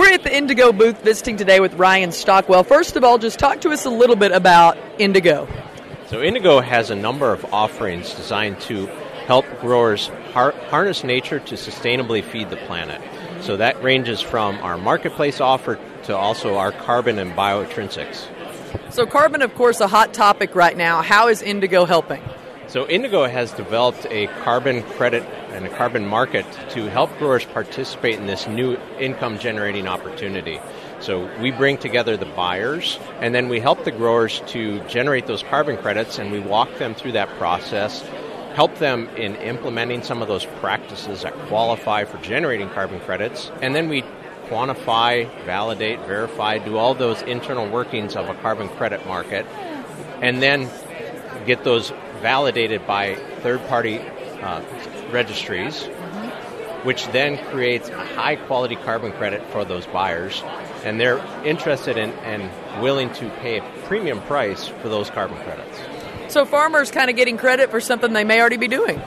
We're at the Indigo booth visiting today with Ryan Stockwell. First of all, just talk to us a little bit about Indigo. So Indigo has a number of offerings designed to help growers harness nature to sustainably feed the planet. So that ranges from our marketplace offer to also our carbon and biointrinsics. So carbon, of course, a hot topic right now. How is Indigo helping? So Indigo has developed a carbon credit and a carbon market to help growers participate in this new income-generating opportunity. So we bring together the buyers, and then we help the growers to generate those carbon credits, and we walk them through that process, help them in implementing some of those practices that qualify for generating carbon credits, and then we quantify, validate, verify, do all those internal workings of a carbon credit market, and then get those validated by third-party registries, which then creates a high-quality carbon credit for those buyers, and they're interested in and willing to pay a premium price for those carbon credits. So farmers kind of getting credit for something they may already be doing.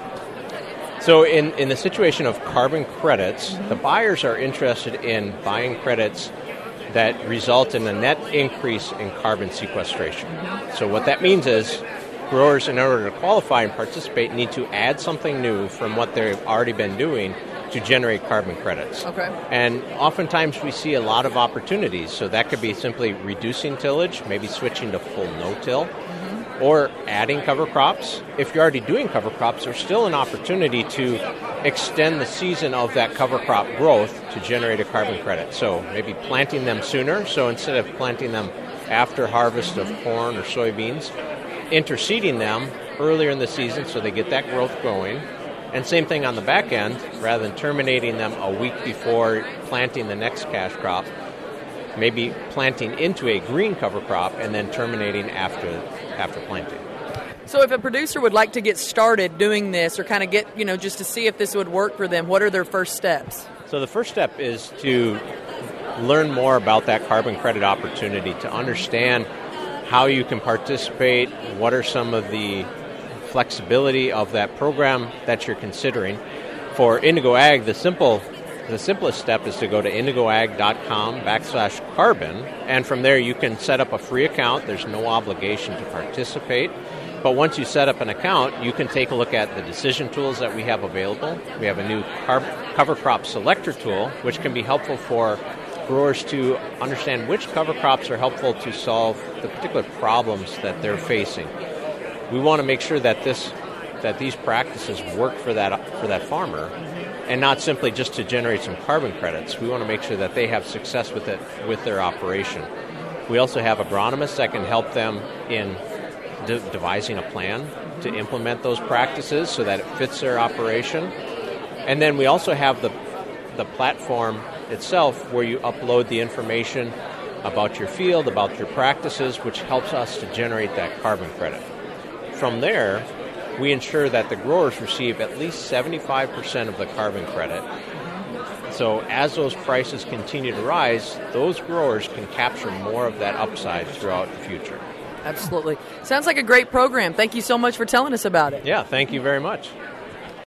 So in the situation of carbon credits, the buyers are interested in buying credits that result in a net increase in carbon sequestration. So what that means is growers, in order to qualify and participate, need to add something new from what they've already been doing to generate carbon credits. Okay. And oftentimes we see a lot of opportunities. So that could be simply reducing tillage, maybe switching to full no-till, or adding cover crops. If you're already doing cover crops, there's still an opportunity to extend the season of that cover crop growth to generate a carbon credit. So maybe planting them sooner. So instead of planting them after harvest of corn or soybeans, interseeding them earlier in the season so they get that growth going. And same thing on the back end, rather than terminating them a week before planting the next cash crop, maybe planting into a green cover crop and then terminating after planting. So if a producer would like to get started doing this or kind of get, just to see if this would work for them, what are their first steps? So the first step is to learn more about that carbon credit opportunity, to understand how you can participate, what are some of the flexibility of that program that you're considering. For Indigo Ag, the simplest step is to go to indigoag.com/carbon, and from there you can set up a free account. There's no obligation to participate, but once you set up an account, you can take a look at the decision tools that we have available. We have a new cover crop selector tool, which can be helpful for growers to understand which cover crops are helpful to solve the particular problems that they're facing. We want to make sure that these practices work for that farmer, and not simply just to generate some carbon credits. We want to make sure that they have success with their operation. We also have agronomists that can help them in devising a plan to implement those practices so that it fits their operation. And then we also have the platform itself where you upload the information about your field, about your practices, which helps us to generate that carbon credit. From there, we ensure that the growers receive at least 75% of the carbon credit. So as those prices continue to rise, those growers can capture more of that upside throughout the future. Absolutely. Sounds like a great program. Thank you so much for telling us about it. Yeah, thank you very much.